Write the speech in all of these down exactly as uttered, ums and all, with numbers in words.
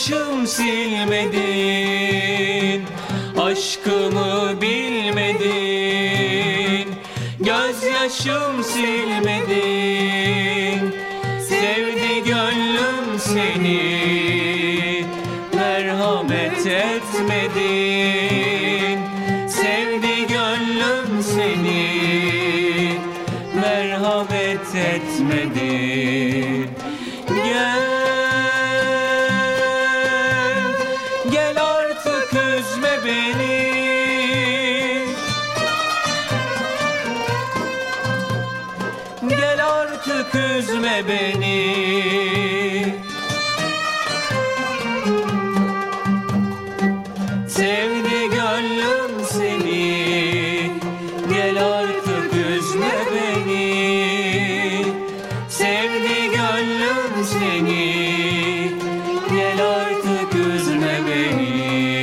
yaşım silmedin, aşkımı bilmedin. Gözyaşım silmedin, sevdi gönlüm seni, merhamet etmedin. Sevdi gönlüm seni, merhamet etmedin. Gel, gel artık üzme beni. Gel artık üzme beni. Sevdi gönlüm seni, gel artık üzme beni. Sevdi gönlüm seni, gel artık üzme beni.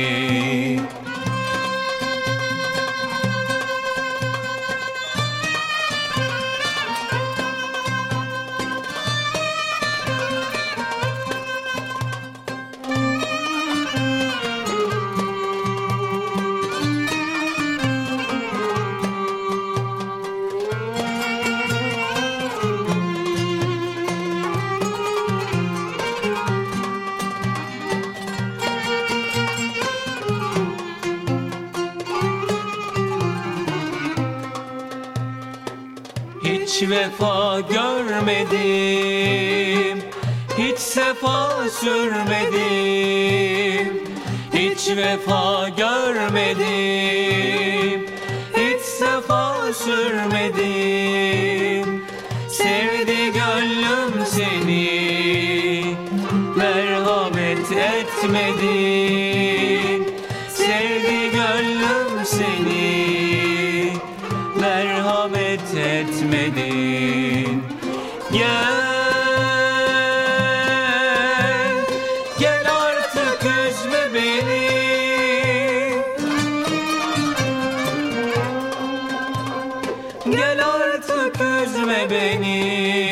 Hiç vefa görmedim, hiç sefa sürmedim. Hiç vefa görmedim, hiç sefa sürmedim. Sevdi gönlüm seni, merhamet etmedin. Sevdi gönlüm seni, merhamet etmedin. Gel, gel artık üzme beni. Gel artık üzme beni.